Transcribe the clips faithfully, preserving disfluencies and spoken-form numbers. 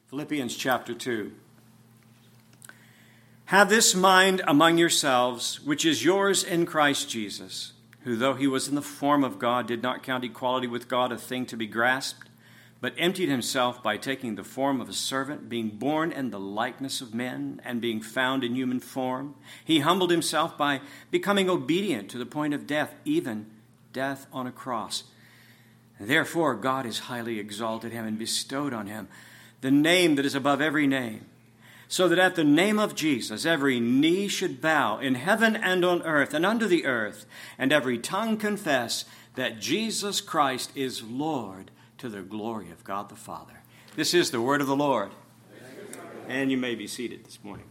Philippians chapter two. Have this mind among yourselves, which is yours in Christ Jesus, who, though he was in the form of God, did not count equality with God a thing to be grasped, but emptied himself by taking the form of a servant, being born in the likeness of men, and being found in human form. He humbled himself by becoming obedient to the point of death, even death on a cross. Therefore, God has highly exalted him and bestowed on him the name that is above every name, so that at the name of Jesus every knee should bow in heaven and on earth and under the earth, and every tongue confess that Jesus Christ is Lord, to the glory of God the Father. This is the word of the Lord. And you may be seated this morning.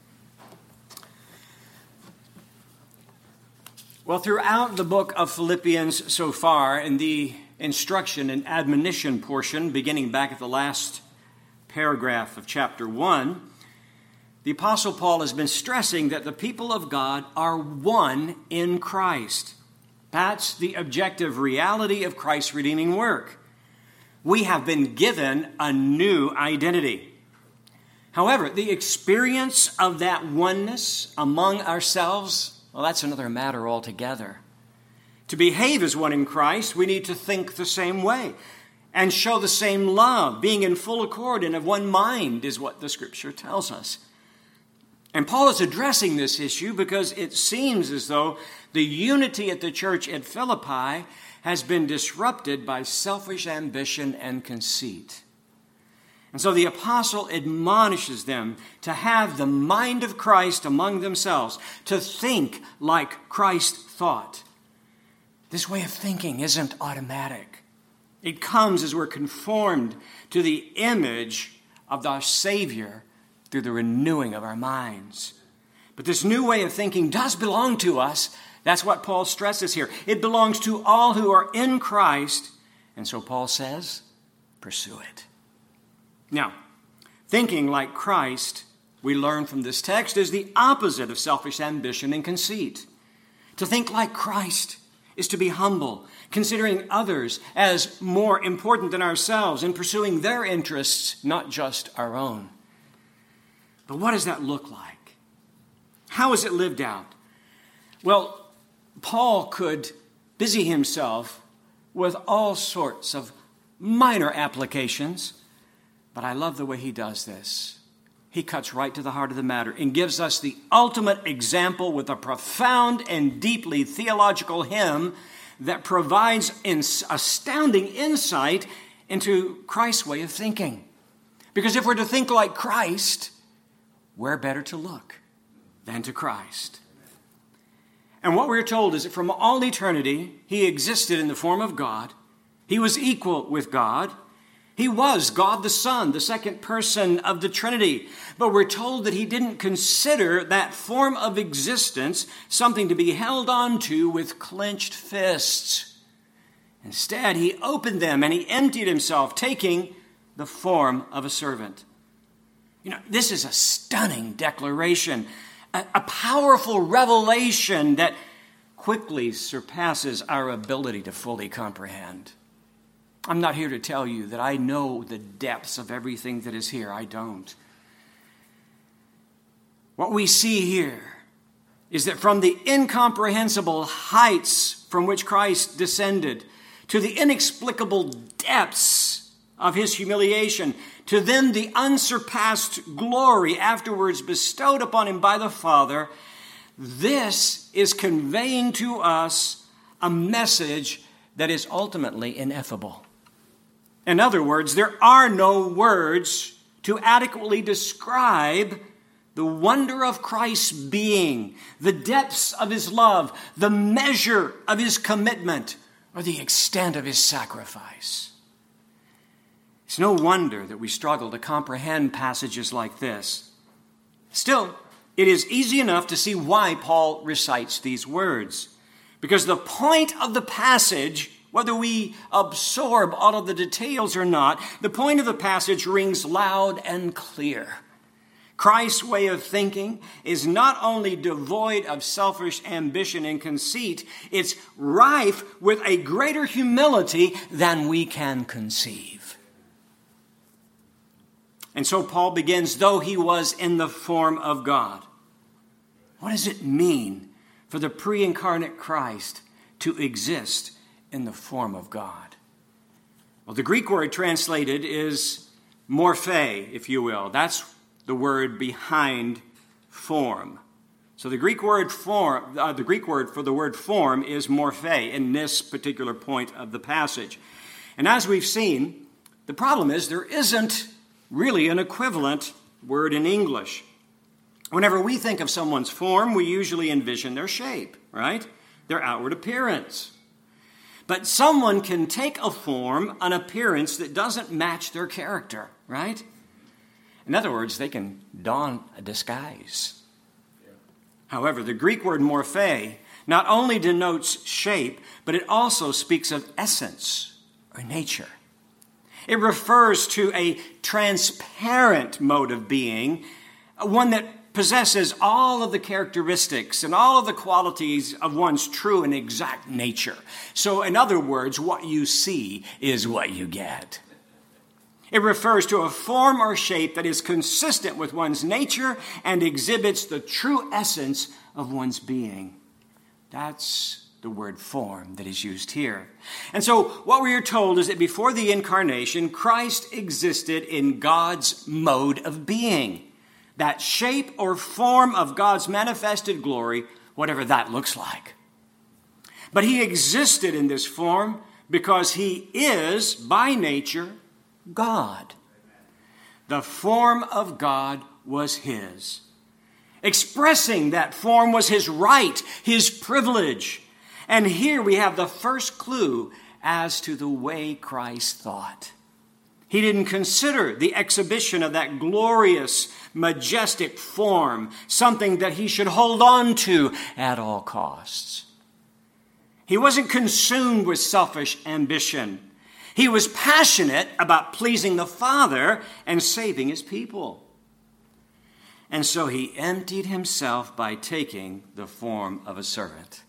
Well, throughout the book of Philippians so far, in the instruction and admonition portion, beginning back at the last paragraph of chapter one, the Apostle Paul has been stressing that the people of God are one in Christ. That's the objective reality of Christ's redeeming work. We have been given a new identity. However, the experience of that oneness among ourselves, well, that's another matter altogether. To behave as one in Christ, we need to think the same way and show the same love. Being in full accord and of one mind is what the Scripture tells us. And Paul is addressing this issue because it seems as though the unity at the church at Philippi has been disrupted by selfish ambition and conceit. And so the apostle admonishes them to have the mind of Christ among themselves, to think like Christ thought. This way of thinking isn't automatic. It comes as we're conformed to the image of our Savior through the renewing of our minds. But this new way of thinking does belong to us. That's what Paul stresses here. It belongs to all who are in Christ. And so Paul says, pursue it. Now, thinking like Christ, we learn from this text, is the opposite of selfish ambition and conceit. To think like Christ is to be humble, considering others as more important than ourselves and pursuing their interests, not just our own. But what does that look like? How is it lived out? Well, Paul could busy himself with all sorts of minor applications, but I love the way he does this. He cuts right to the heart of the matter and gives us the ultimate example with a profound and deeply theological hymn that provides astounding insight into Christ's way of thinking. Because if we're to think like Christ, where better to look than to Christ? And what we're told is that from all eternity, he existed in the form of God. He was equal with God. He was God the Son, the second person of the Trinity. But we're told that he didn't consider that form of existence something to be held on to with clenched fists. Instead, he opened them and he emptied himself, taking the form of a servant. You know, this is a stunning declaration, a, a powerful revelation that quickly surpasses our ability to fully comprehend. I'm not here to tell you that I know the depths of everything that is here. I don't. What we see here is that from the incomprehensible heights from which Christ descended to the inexplicable depths of his humiliation, to then the unsurpassed glory afterwards bestowed upon him by the Father, this is conveying to us a message that is ultimately ineffable. In other words, there are no words to adequately describe the wonder of Christ's being, the depths of his love, the measure of his commitment, or the extent of his sacrifice. It's no wonder that we struggle to comprehend passages like this. Still, it is easy enough to see why Paul recites these words, because the point of the passage, whether we absorb all of the details or not, the point of the passage rings loud and clear. Christ's way of thinking is not only devoid of selfish ambition and conceit, it's rife with a greater humility than we can conceive. And so Paul begins, though he was in the form of God. What does it mean for the pre-incarnate Christ to exist in the form of God? Well, the Greek word translated is morphe, if you will. That's the word behind form. So the Greek word form, uh, the Greek word for the word form is morphe in this particular point of the passage. And as we've seen, the problem is there isn't really an equivalent word in English. Whenever we think of someone's form, we usually envision their shape, right? Their outward appearance. But someone can take a form, an appearance that doesn't match their character, right? In other words, they can don a disguise. However, the Greek word morphe not only denotes shape, but it also speaks of essence or nature. It refers to a transparent mode of being, one that possesses all of the characteristics and all of the qualities of one's true and exact nature. So, in other words, what you see is what you get. It refers to a form or shape that is consistent with one's nature and exhibits the true essence of one's being. That's the word form that is used here. And so what we are told is that before the incarnation, Christ existed in God's mode of being. That shape or form of God's manifested glory, whatever that looks like. But he existed in this form because he is, by nature, God. The form of God was his. Expressing that form was his right, his privilege. And here we have the first clue as to the way Christ thought. He didn't consider the exhibition of that glorious, majestic form something that he should hold on to at all costs. He wasn't consumed with selfish ambition. He was passionate about pleasing the Father and saving his people. And so he emptied himself by taking the form of a servant.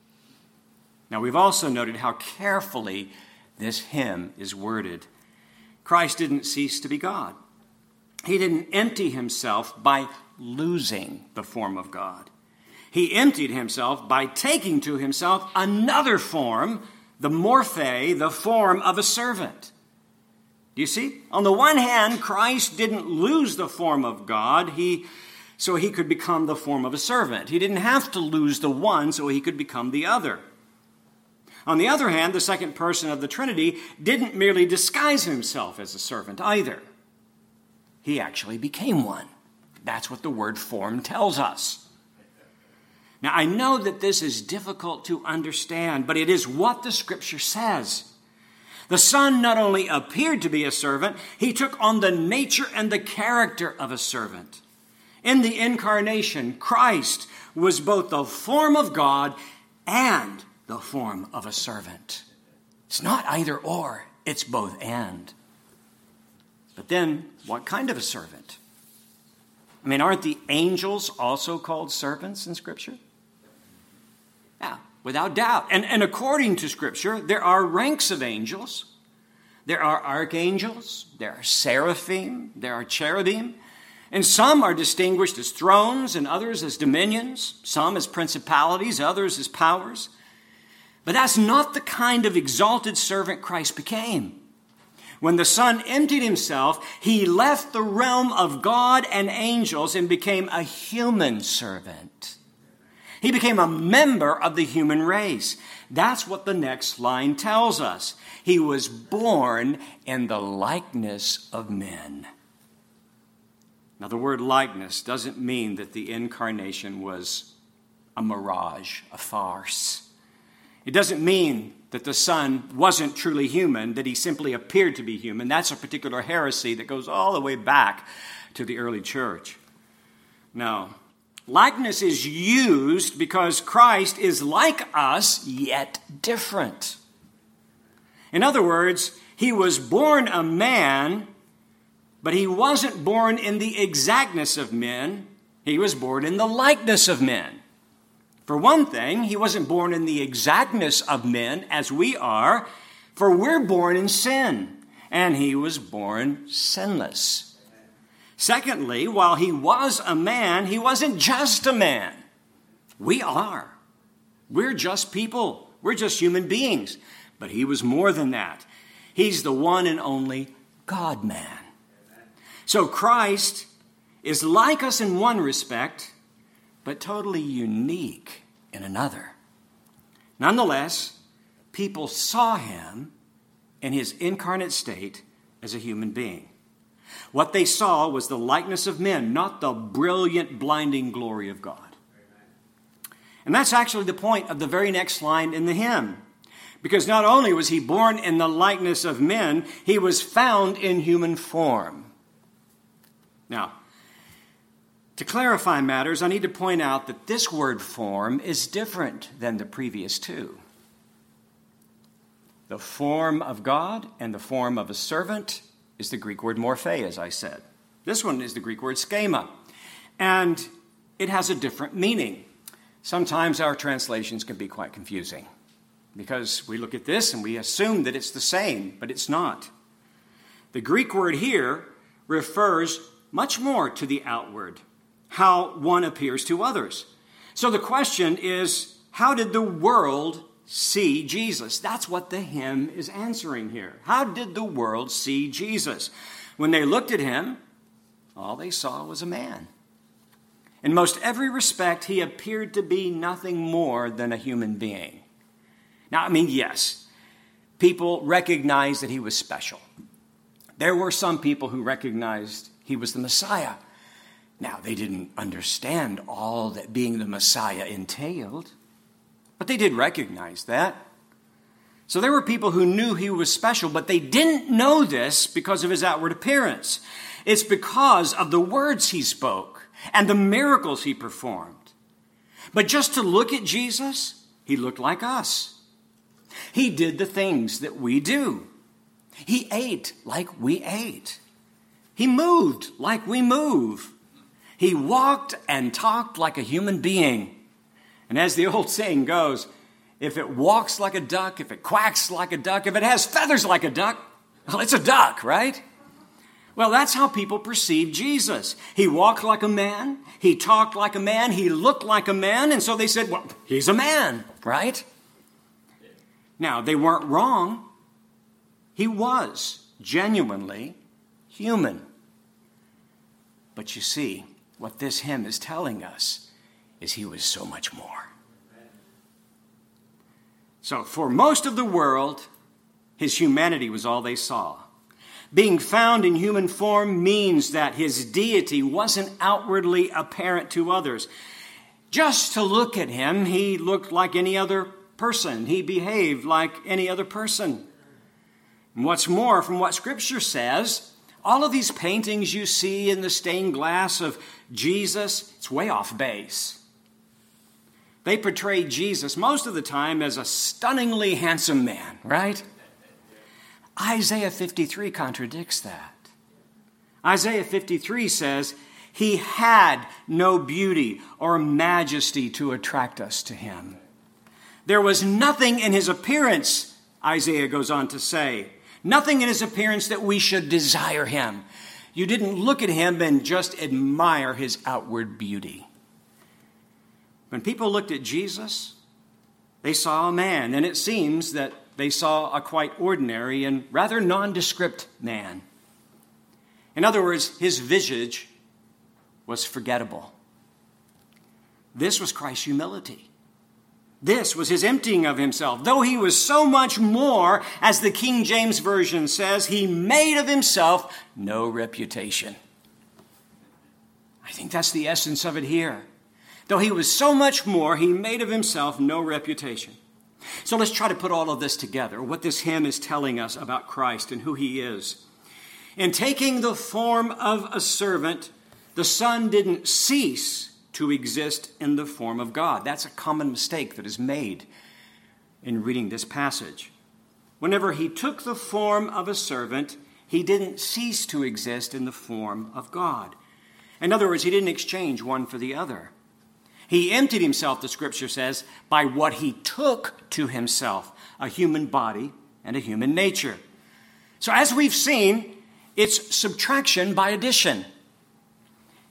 Now, we've also noted how carefully this hymn is worded. Christ didn't cease to be God. He didn't empty himself by losing the form of God. He emptied himself by taking to himself another form, the morphe, the form of a servant. Do you see? On the one hand, Christ didn't lose the form of God, he, so he could become the form of a servant. He didn't have to lose the one so he could become the other. On the other hand, the second person of the Trinity didn't merely disguise himself as a servant either. He actually became one. That's what the word form tells us. Now, I know that this is difficult to understand, but it is what the Scripture says. The Son not only appeared to be a servant, he took on the nature and the character of a servant. In the incarnation, Christ was both the form of God and the form of a servant. It's not either or, it's both and. But then, what kind of a servant? I mean, aren't the angels also called servants in Scripture? Yeah, without doubt. And, and according to Scripture, there are ranks of angels. There are archangels, there are seraphim, there are cherubim. And some are distinguished as thrones and others as dominions, some as principalities, others as powers. But that's not the kind of exalted servant Christ became. When the Son emptied himself, he left the realm of God and angels and became a human servant. He became a member of the human race. That's what the next line tells us. He was born in the likeness of men. Now, the word likeness doesn't mean that the incarnation was a mirage, a farce. It doesn't mean that the Son wasn't truly human, that he simply appeared to be human. That's a particular heresy that goes all the way back to the early church. No. Likeness is used because Christ is like us, yet different. In other words, he was born a man, but he wasn't born in the exactness of men. He was born in the likeness of men. For one thing, he wasn't born in the exactness of men as we are, for we're born in sin, and he was born sinless. Secondly, while he was a man, he wasn't just a man. We are. We're just people. We're just human beings. But he was more than that. He's the one and only God-man. So Christ is like us in one respect, but totally unique in another. Nonetheless, people saw him in his incarnate state as a human being. What they saw was the likeness of men, not the brilliant, blinding glory of God. And that's actually the point of the very next line in the hymn. Because not only was he born in the likeness of men, he was found in human form. Now, to clarify matters, I need to point out that this word form is different than the previous two. The form of God and the form of a servant is the Greek word morphe, as I said. This one is the Greek word schema. And it has a different meaning. Sometimes our translations can be quite confusing because we look at this and we assume that it's the same, but it's not. The Greek word here refers much more to the outward, how one appears to others. So the question is, how did the world see Jesus? That's what the hymn is answering here. How did the world see Jesus? When they looked at him, all they saw was a man. In most every respect, he appeared to be nothing more than a human being. Now, I mean, yes, people recognized that he was special. There were some people who recognized he was the Messiah. Now, they didn't understand all that being the Messiah entailed, but they did recognize that. So there were people who knew he was special, but they didn't know this because of his outward appearance. It's because of the words he spoke and the miracles he performed. But just to look at Jesus, he looked like us. He did the things that we do. He ate like we ate. He moved like we move. He walked and talked like a human being. And as the old saying goes, if it walks like a duck, if it quacks like a duck, if it has feathers like a duck, well, it's a duck, right? Well, that's how people perceived Jesus. He walked like a man. He talked like a man. He looked like a man. And so they said, well, he's a man, right? Now, they weren't wrong. He was genuinely human. But you see, what this hymn is telling us is he was so much more. So for most of the world, his humanity was all they saw. Being found in human form means that his deity wasn't outwardly apparent to others. Just to look at him, he looked like any other person. He behaved like any other person. And what's more, from what Scripture says, all of these paintings you see in the stained glass of Jesus, it's way off base. They portray Jesus most of the time as a stunningly handsome man, right? Isaiah fifty-three contradicts that. Isaiah fifty-three says, he had no beauty or majesty to attract us to him. There was nothing in his appearance, Isaiah goes on to say, nothing in his appearance that we should desire him. You didn't look at him and just admire his outward beauty. When people looked at Jesus, they saw a man, and it seems that they saw a quite ordinary and rather nondescript man. In other words, his visage was forgettable. This was Christ's humility. This was his emptying of himself. Though he was so much more, as the King James Version says, he made of himself no reputation. I think that's the essence of it here. Though he was so much more, he made of himself no reputation. So let's try to put all of this together, what this hymn is telling us about Christ and who he is. In taking the form of a servant, the Son didn't cease to exist in the form of God. That's a common mistake that is made in reading this passage. Whenever he took the form of a servant, he didn't cease to exist in the form of God. In other words, he didn't exchange one for the other. He emptied himself, the Scripture says, by what he took to himself, a human body and a human nature. So as we've seen, it's subtraction by addition.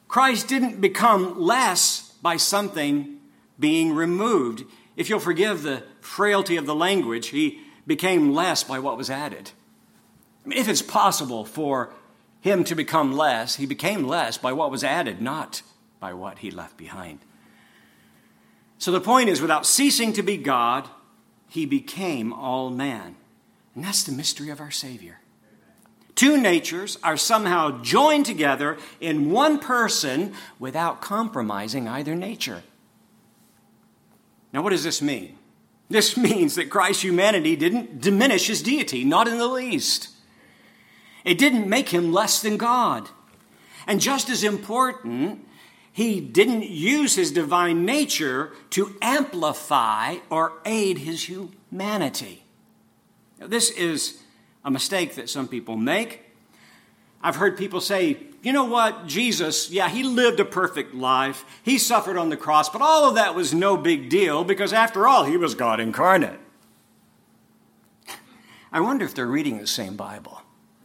Christ didn't become less by something being removed. If you'll forgive the frailty of the language, he became less by what was added. I mean, if it's possible for him to become less, he became less by what was added, not by what he left behind. So the point is, without ceasing to be God, he became all man. And that's the mystery of our Savior. Two natures are somehow joined together in one person without compromising either nature. Now, what does this mean? This means that Christ's humanity didn't diminish his deity, not in the least. It didn't make him less than God. And just as important, he didn't use his divine nature to amplify or aid his humanity. Now, this is a mistake that some people make. I've heard people say, you know what, Jesus, yeah, he lived a perfect life. He suffered on the cross, but all of that was no big deal because after all, he was God incarnate. I wonder if they're reading the same Bible.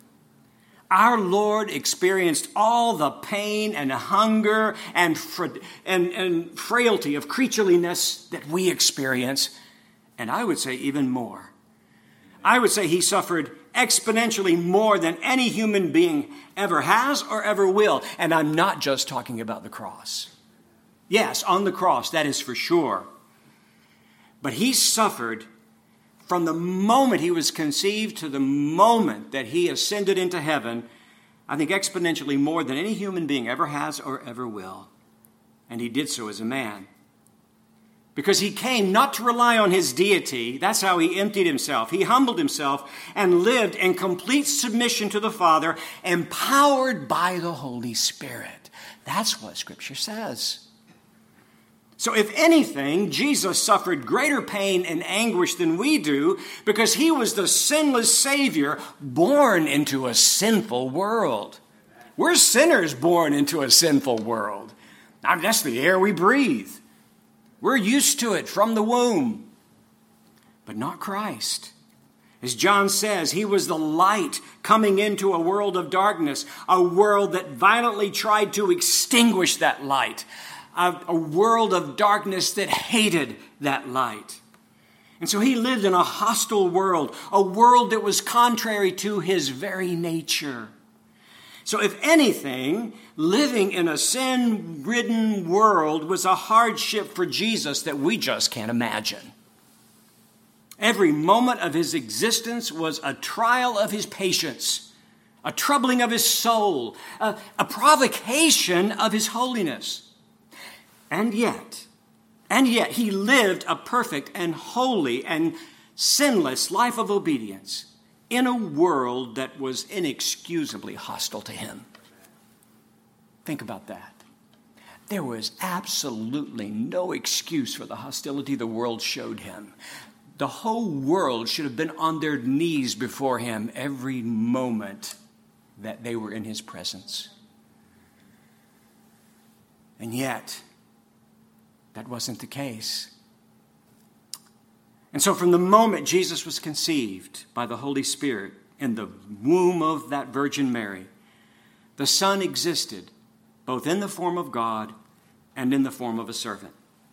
Our Lord experienced all the pain and hunger and, fra- and, and frailty of creatureliness that we experience, and I would say even more. I would say he suffered exponentially more than any human being ever has or ever will. And I'm not just talking about the cross. Yes, on the cross, that is for sure. But he suffered from the moment he was conceived to the moment that he ascended into heaven, I think exponentially more than any human being ever has or ever will. And he did so as a man. Because he came not to rely on his deity. That's how he emptied himself. He humbled himself and lived in complete submission to the Father, empowered by the Holy Spirit. That's what Scripture says. So if anything, Jesus suffered greater pain and anguish than we do because he was the sinless Savior born into a sinful world. We're sinners born into a sinful world. I mean, that's the air we breathe. We're used to it from the womb, but not Christ. As John says, he was the light coming into a world of darkness, a world that violently tried to extinguish that light, a, a world of darkness that hated that light. And so he lived in a hostile world, a world that was contrary to his very nature. So if anything, living in a sin-ridden world was a hardship for Jesus that we just can't imagine. Every moment of his existence was a trial of his patience, a troubling of his soul, a, a provocation of his holiness. And yet, and yet he lived a perfect and holy and sinless life of obedience in a world that was inexcusably hostile to him. Think about that. There was absolutely no excuse for the hostility the world showed him. The whole world should have been on their knees before him every moment that they were in his presence. And yet, that wasn't the case. And so from the moment Jesus was conceived by the Holy Spirit in the womb of that Virgin Mary, the Son existed both in the form of God and in the form of a servant.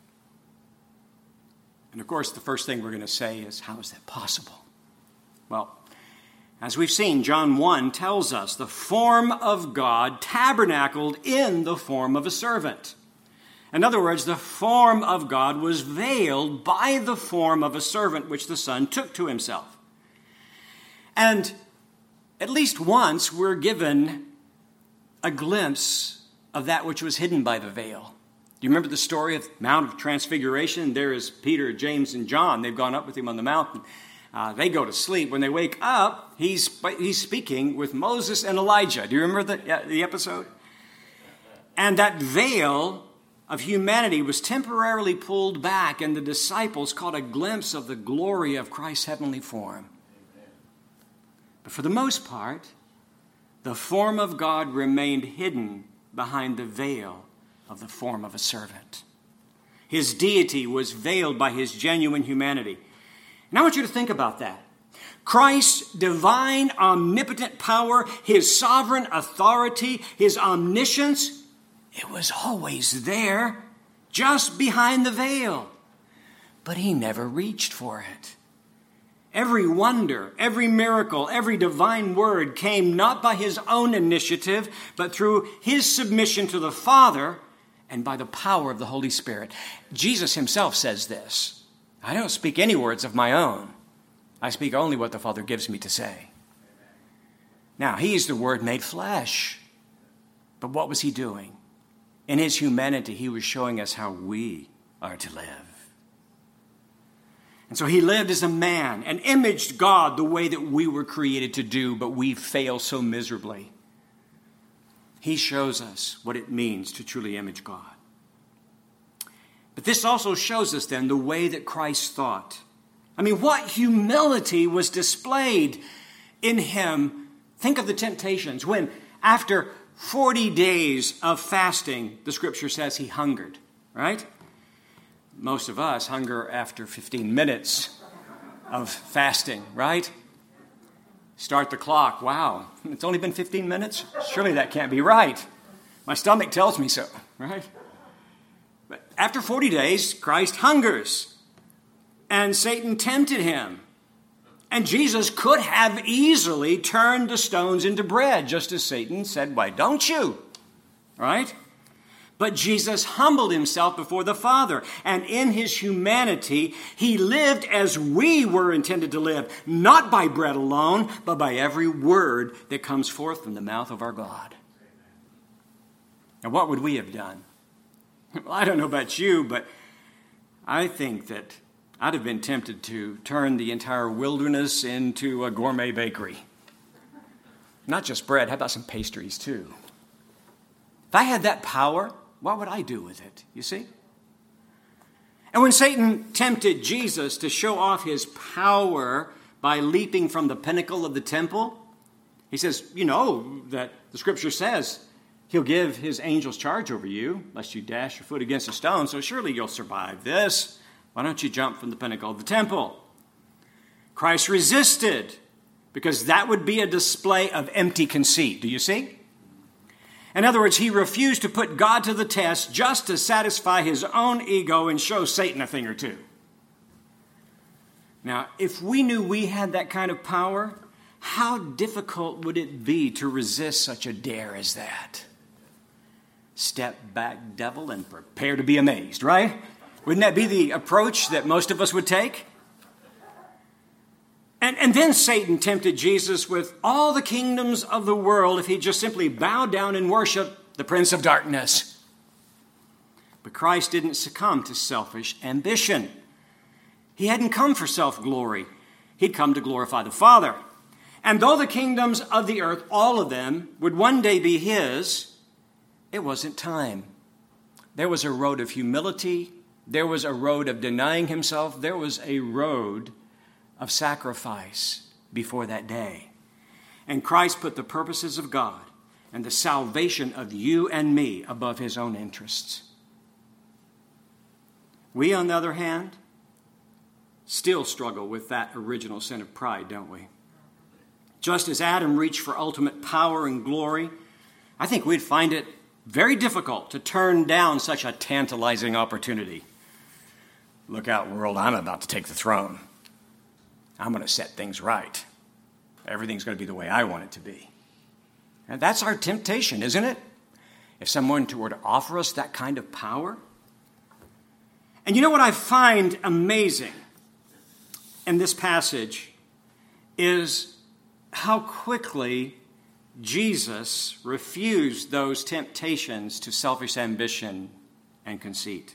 And of course, the first thing we're going to say is, how is that possible? Well, as we've seen, John one tells us the form of God tabernacled in the form of a servant. In other words, the form of God was veiled by the form of a servant which the Son took to himself. And at least once we're given a glimpse of that which was hidden by the veil. Do you remember the story of Mount of Transfiguration? There is Peter, James, and John. They've gone up with him on the mountain. Uh, they go to sleep. When they wake up, he's, he's speaking with Moses and Elijah. Do you remember the, uh, the episode? And that veil of humanity was temporarily pulled back, and the disciples caught a glimpse of the glory of Christ's heavenly form. But for the most part, the form of God remained hidden behind the veil of the form of a servant. His deity was veiled by his genuine humanity. And I want you to think about that. Christ's divine omnipotent power, his sovereign authority, his omniscience, It was always there, just behind the veil. But he never reached for it. Every wonder, every miracle, every divine word came not by his own initiative, but through his submission to the Father and by the power of the Holy Spirit. Jesus himself says this, I don't speak any words of my own. I speak only what the Father gives me to say. Now, he's the Word made flesh. But what was he doing? In his humanity, he was showing us how we are to live. And so he lived as a man and imaged God the way that we were created to do, but we fail so miserably. He shows us what it means to truly image God. But this also shows us then the way that Christ thought. I mean, what humility was displayed in him. Think of the temptations when after forty days of fasting, the scripture says he hungered, right? Most of us hunger after fifteen minutes of fasting, right? Start the clock. Wow, it's only been fifteen minutes? Surely that can't be right. My stomach tells me so, right? But after forty days, Christ hungers, and Satan tempted him. And Jesus could have easily turned the stones into bread, just as Satan said, why don't you? Right? But Jesus humbled himself before the Father, and in his humanity, he lived as we were intended to live, not by bread alone, but by every word that comes forth from the mouth of our God. And what would we have done? Well, I don't know about you, but I think that I'd have been tempted to turn the entire wilderness into a gourmet bakery. Not just bread, how about some pastries too? If I had that power, what would I do with it, you see? And when Satan tempted Jesus to show off his power by leaping from the pinnacle of the temple, he says, you know that the scripture says he'll give his angels charge over you, lest you dash your foot against a stone, so surely you'll survive this. Why don't you jump from the pinnacle of the temple? Christ resisted, because that would be a display of empty conceit. Do you see? In other words, he refused to put God to the test just to satisfy his own ego and show Satan a thing or two. Now, if we knew we had that kind of power, how difficult would it be to resist such a dare as that? Step back, devil, and prepare to be amazed, right? Wouldn't that be the approach that most of us would take? And, and then Satan tempted Jesus with all the kingdoms of the world if he just simply bowed down and worshiped the prince of darkness. But Christ didn't succumb to selfish ambition. He hadn't come for self-glory. He'd come to glorify the Father. And though the kingdoms of the earth, all of them, would one day be his, it wasn't time. There was a road of humility. There was a road of denying himself. There was a road of sacrifice before that day. And Christ put the purposes of God and the salvation of you and me above his own interests. We, on the other hand, still struggle with that original sin of pride, don't we? Just as Adam reached for ultimate power and glory, I think we'd find it very difficult to turn down such a tantalizing opportunity. Look out, world, I'm about to take the throne. I'm going to set things right. Everything's going to be the way I want it to be. And that's our temptation, isn't it? If someone were to offer us that kind of power. And you know what I find amazing in this passage is how quickly Jesus refused those temptations to selfish ambition and conceit.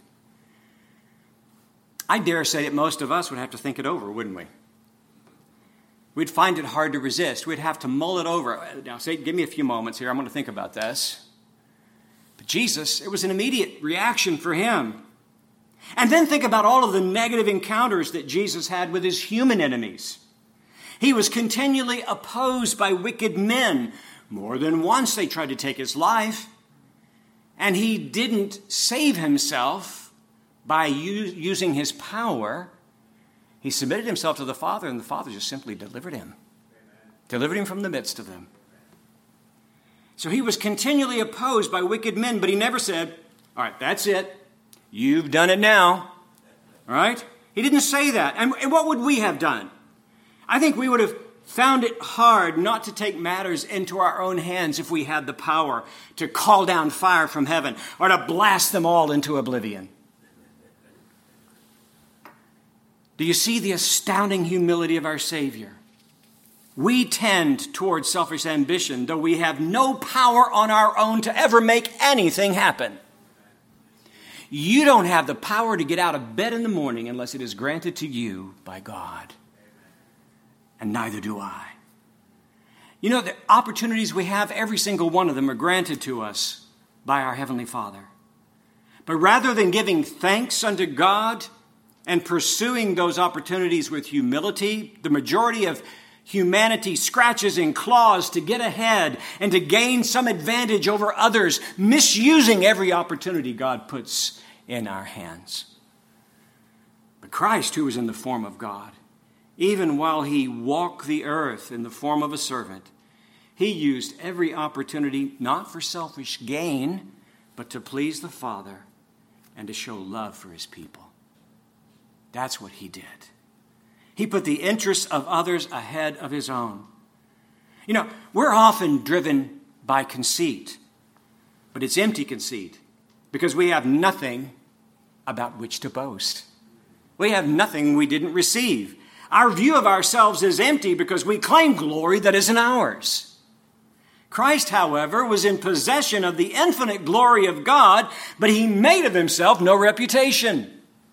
I dare say that most of us would have to think it over, wouldn't we? We'd find it hard to resist. We'd have to mull it over. Now, say, give me a few moments here. I'm going to think about this. But Jesus, it was an immediate reaction for him. And then think about all of the negative encounters that Jesus had with his human enemies. He was continually opposed by wicked men. More than once they tried to take his life. And he didn't save himself by u- using his power. He submitted himself to the Father, and the Father just simply delivered him. Amen. Delivered him from the midst of them. So he was continually opposed by wicked men, but he never said, all right, that's it. You've done it now. All right? He didn't say that. And, and what would we have done? I think we would have found it hard not to take matters into our own hands if we had the power to call down fire from heaven or to blast them all into oblivion. Do you see the astounding humility of our Savior? We tend towards selfish ambition, though we have no power on our own to ever make anything happen. You don't have the power to get out of bed in the morning unless it is granted to you by God. And neither do I. You know, the opportunities we have, every single one of them are granted to us by our Heavenly Father. But rather than giving thanks unto God and pursuing those opportunities with humility, the majority of humanity scratches and claws to get ahead and to gain some advantage over others, misusing every opportunity God puts in our hands. But Christ, who was in the form of God, even while he walked the earth in the form of a servant, he used every opportunity not for selfish gain, but to please the Father and to show love for his people. That's what he did. He put the interests of others ahead of his own. You know, we're often driven by conceit, but it's empty conceit because we have nothing about which to boast. We have nothing we didn't receive. Our view of ourselves is empty because we claim glory that isn't ours. Christ, however, was in possession of the infinite glory of God, but he made of himself no reputation.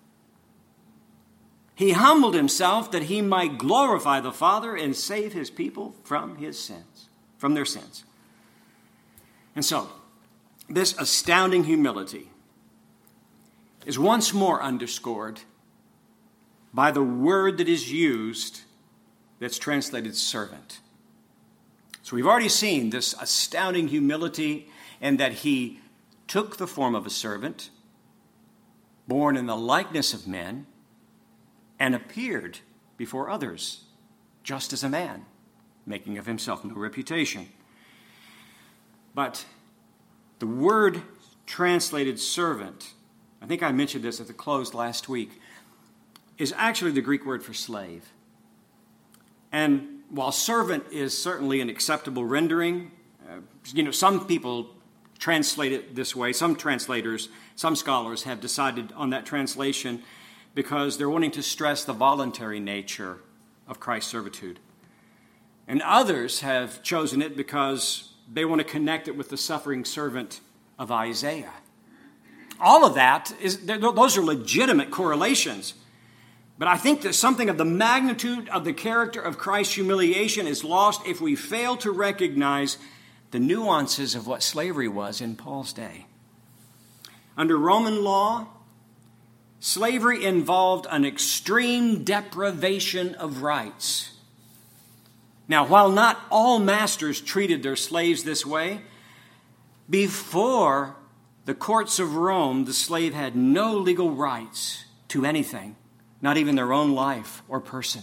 He humbled himself that he might glorify the Father and save his people from his sins, from their sins. And so, this astounding humility is once more underscored by the word that is used that's translated servant. So we've already seen this astounding humility in that he took the form of a servant, born in the likeness of men, and appeared before others, just as a man, making of himself no reputation. But the word translated servant, I think I mentioned this at the close last week, is actually the Greek word for slave. And while servant is certainly an acceptable rendering, uh, you know, some people translate it this way. Some translators, some scholars have decided on that translation because they're wanting to stress the voluntary nature of Christ's servitude. And others have chosen it because they want to connect it with the suffering servant of Isaiah. All of that, is those are legitimate correlations. But I think that something of the magnitude of the character of Christ's humiliation is lost if we fail to recognize the nuances of what slavery was in Paul's day. Under Roman law, slavery involved an extreme deprivation of rights. Now, while not all masters treated their slaves this way, before the courts of Rome, the slave had no legal rights to anything, not even their own life or person.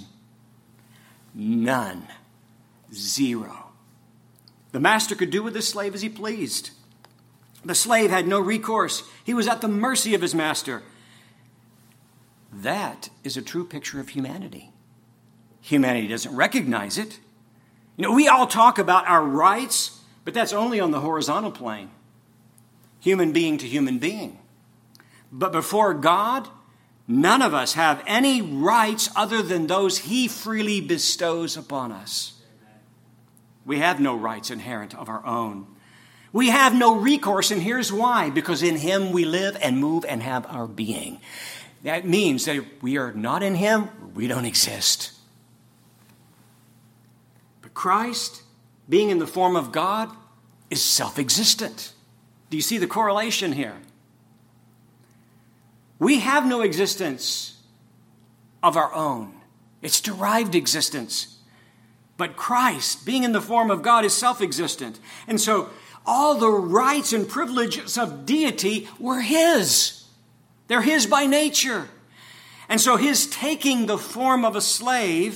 None. Zero. The master could do with the slave as he pleased. The slave had no recourse. He was at the mercy of his master. That is a true picture of humanity. Humanity doesn't recognize it. You know, we all talk about our rights, but that's only on the horizontal plane. Human being to human being. But before God, none of us have any rights other than those he freely bestows upon us. We have no rights inherent of our own. We have no recourse, and here's why. Because in him we live and move and have our being. That means that if we are not in him, we don't exist. But Christ, being in the form of God, is self-existent. Do you see the correlation here? We have no existence of our own. It's derived existence. But Christ, being in the form of God, is self-existent. And so all the rights and privileges of deity were his. They're his by nature. And so his taking the form of a slave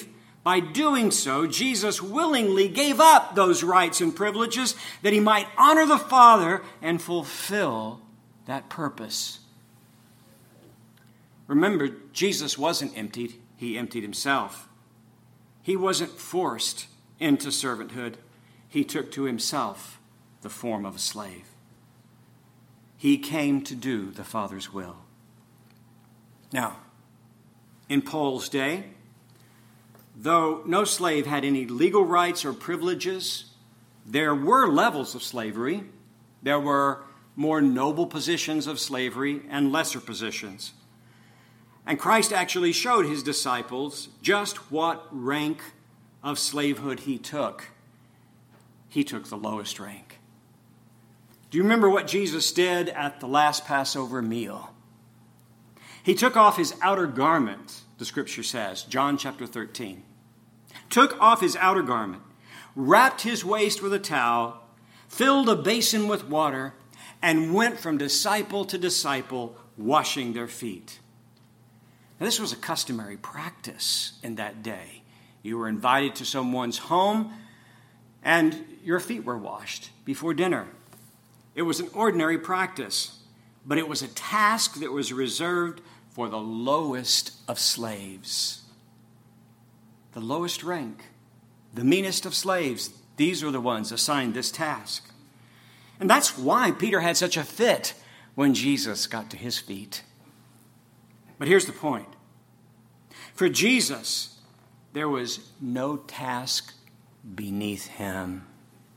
By doing so, Jesus willingly gave up those rights and privileges that he might honor the Father and fulfill that purpose. Remember, Jesus wasn't emptied. He emptied himself. He wasn't forced into servanthood. He took to himself the form of a slave. He came to do the Father's will. Now, in Paul's day, though no slave had any legal rights or privileges, there were levels of slavery. There were more noble positions of slavery and lesser positions. And Christ actually showed his disciples just what rank of slavehood he took. He took the lowest rank. Do you remember what Jesus did at the last Passover meal? He took off his outer garment, the scripture says, John chapter thirteen. Took off his outer garment, wrapped his waist with a towel, filled a basin with water, and went from disciple to disciple, washing their feet. Now, this was a customary practice in that day. You were invited to someone's home, and your feet were washed before dinner. It was an ordinary practice, but it was a task that was reserved for the lowest of slaves. The lowest rank, the meanest of slaves, these are the ones assigned this task. And that's why Peter had such a fit when Jesus got to his feet. But here's the point. For Jesus, there was no task beneath him.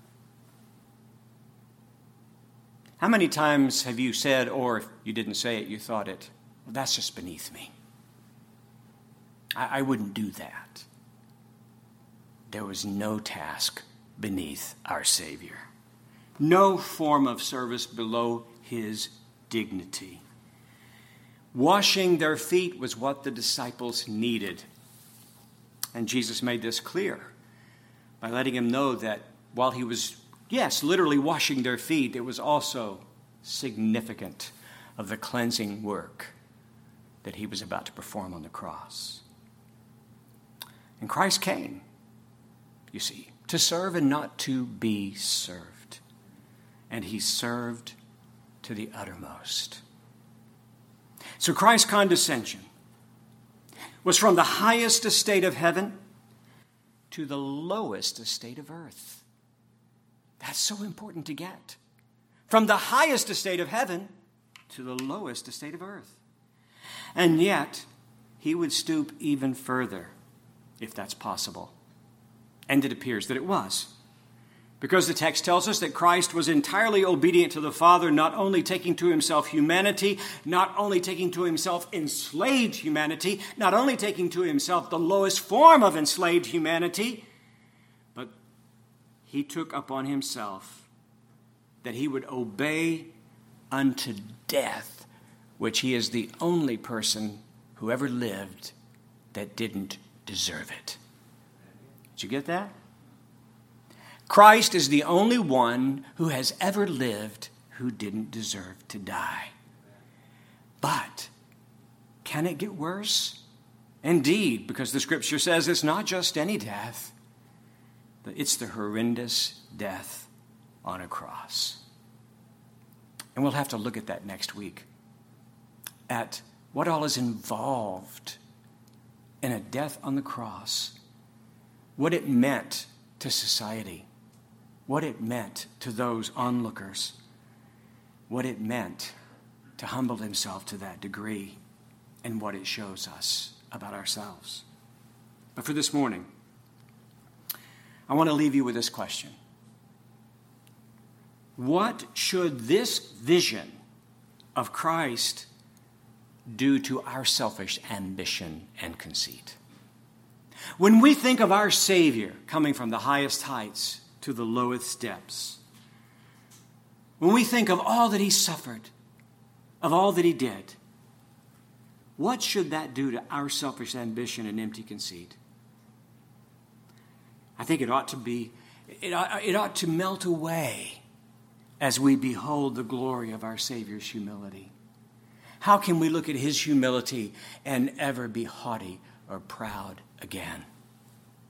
How many times have you said, or if you didn't say it, you thought it, well, that's just beneath me. I, I wouldn't do that. There was no task beneath our Savior. No form of service below his dignity. Washing their feet was what the disciples needed. And Jesus made this clear by letting them know that while he was, yes, literally washing their feet, it was also significant of the cleansing work that he was about to perform on the cross. And Christ came, you see, to serve and not to be served. And he served to the uttermost. So Christ's condescension was from the highest estate of heaven to the lowest estate of earth. That's so important to get. From the highest estate of heaven to the lowest estate of earth. And yet, he would stoop even further, if that's possible. And it appears that it was. Because the text tells us that Christ was entirely obedient to the Father, not only taking to himself humanity, not only taking to himself enslaved humanity, not only taking to himself the lowest form of enslaved humanity, but he took upon himself that he would obey unto death, which he is the only person who ever lived that didn't deserve it. Did you get that? Christ is the only one who has ever lived who didn't deserve to die. But can it get worse? Indeed, because the scripture says it's not just any death, but it's the horrendous death on a cross. And we'll have to look at that next week, at what all is involved in a death on the cross, what it meant to society, what it meant to those onlookers, what it meant to humble himself to that degree, and what it shows us about ourselves. But for this morning, I want to leave you with this question. What should this vision of Christ do to our selfish ambition and conceit? When we think of our Savior coming from the highest heights to the lowest depths, when we think of all that he suffered, of all that he did, what should that do to our selfish ambition and empty conceit? I think it ought to be, it ought, it ought to melt away as we behold the glory of our Savior's humility. How can we look at his humility and ever be haughty or proud again?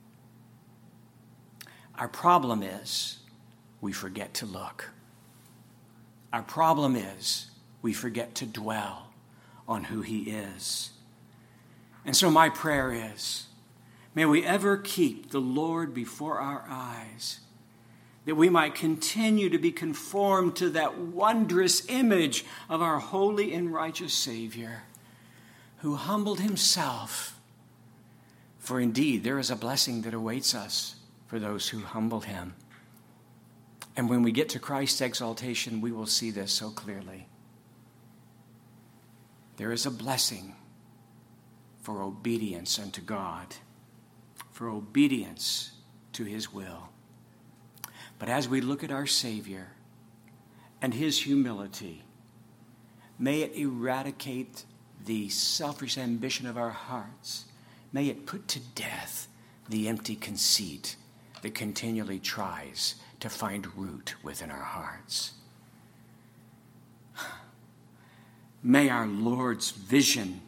Our problem is we forget to look. Our problem is we forget to dwell on who he is. And so my prayer is, may we ever keep the Lord before our eyes, that we might continue to be conformed to that wondrous image of our holy and righteous Savior, who humbled himself. For indeed, there is a blessing that awaits us for those who humble him. And when we get to Christ's exaltation, we will see this so clearly. There is a blessing for obedience unto God, for obedience to his will. But as we look at our Savior and his humility, may it eradicate the selfish ambition of our hearts. May it put to death the empty conceit that continually tries to find root within our hearts. May our Lord's vision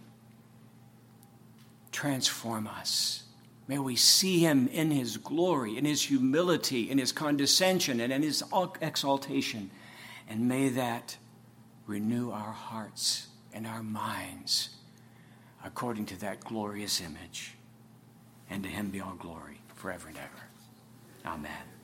transform us. May we see him in his glory, in his humility, in his condescension, and in his exaltation. And may that renew our hearts and our minds according to that glorious image. And to him be all glory forever and ever. Amen.